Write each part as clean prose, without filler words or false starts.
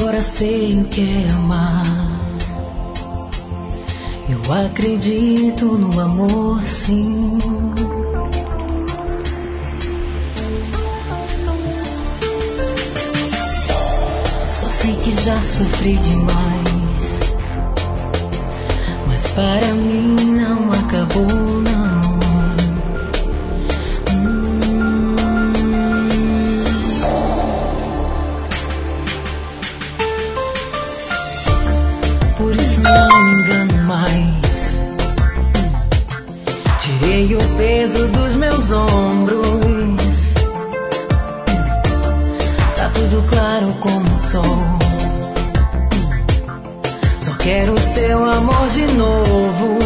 Agora sei o que é amar. Eu acredito no amor, sim. Só sei que já sofri demais, mas para mim não acabou, não. Por isso não me engano mais. Tirei o peso dos meus ombros. Tá tudo claro como o sol. Só quero seu amor de novo.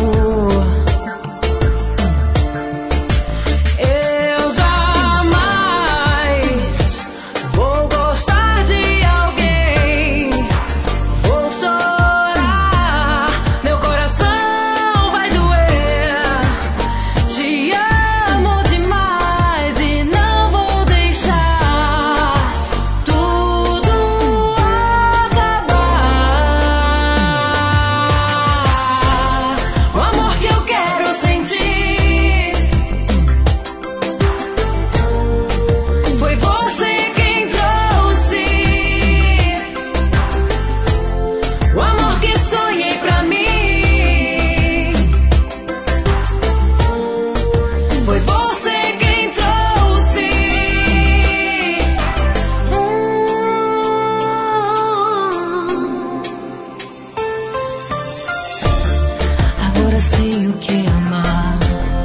Agora sei o que é amar.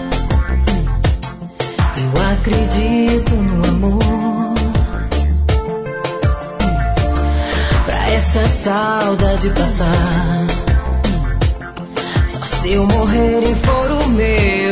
Eu acredito no amor. Pra essa saudade passar, só se eu morrer e for o meu.